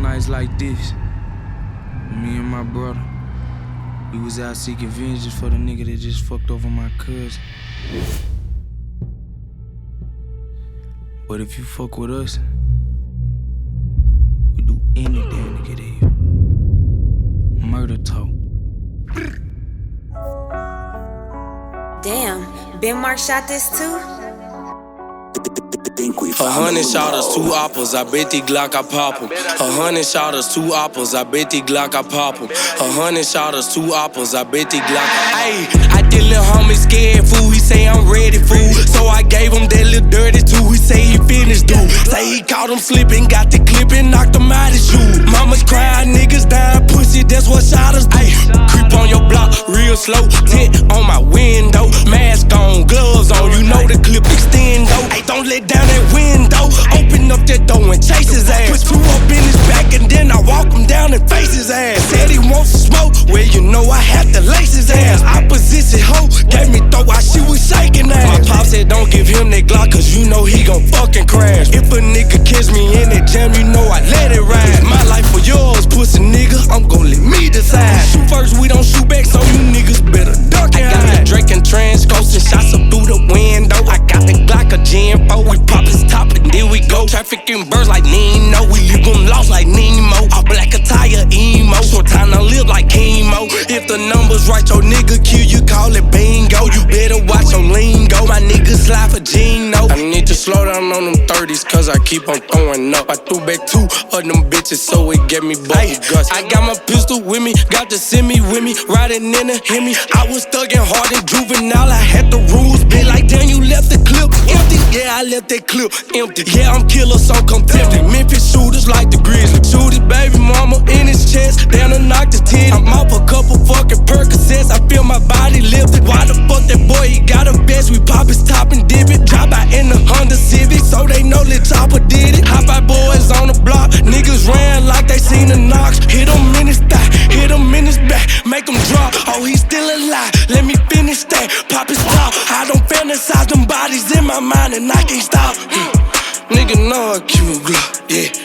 nights like this, me and my brother, we was out seeking vengeance for the nigga that just fucked over my cousin. But if you fuck with us, we do anything to get here. Murder talk. Damn, Ben Mark shot this too? 100 shotters, 2 apples, I bet the Glock I pop 'em. 100 shotters, 2 apples, I bet the Glock I pop 'em. 100 shotters, 2 apples, I bet the Glock Ayy, I did little homie scared fool, he say I'm ready fool. So I gave him that little dirty too, he say he finished dude. Say he caught him slipping, got the clip and knocked him out his shoe. Mama's crying, niggas dying, pussy, that's what shotters do. Ayy, creep on your block, real slow, tint on my window. Mask on, gloves on, you know the clip extend though. Ayy, don't let down that window, open up that door and chase his ass. Put 2 up in his back and then I walk him down and face his ass. Said he wants some smoke, well you know I had to lace his ass. Opposition hoe, gave me throw while she was shaking ass. My pop said don't give him that Glock cause you know he gon' fucking crash. If a nigga catch me in that jam, you know I let it ride. My life for yours, pussy nigga, I'm gon' let me decide. Shoot first, we don't shoot back, so you niggas better duck and hide. I got the Drake and Trans coasting shots up through the window. I got the Glock, a Gen 4, we pop his top and then we go. Trafficking birds like Nino, we leave them lost like Nemo. All black attire, emo, short time to live like chemo. If the numbers right, your nigga kill you, call it bingo. You better watch your lingo, my niggas slide for Gino. I need to slow down on them 30s, cause I keep on throwing up. I threw back 2 of them bitches, so it get me bubble guts. I got my pistol with me, got the semi with me, riding in the Hemi. I was thugging hard and juvenile, I had the rules, been like damn, you left the clip empty. Yeah, I left that clip empty. Yeah, I'm killer, so come tempt me. Memphis shooters like the Grizzly. Shoot his baby mama in his chest, down to knock the titty. I'm off a couple fucking Percocets, I feel my body lifted. Why the fuck that boy, he got a vest? We pop his top and dip it. Drop out in the Honda Civic, so they know Lil Chopper did it. Hop out boys on the block, niggas ran like they seen the knocks. Hit him in his thigh, hit him in his back, make him drop. Oh, he's still alive, let me finish that. Pop his top, I don't fantasize them bodies in my mind and I can't stop. Nigga know I keep a Glock, yeah.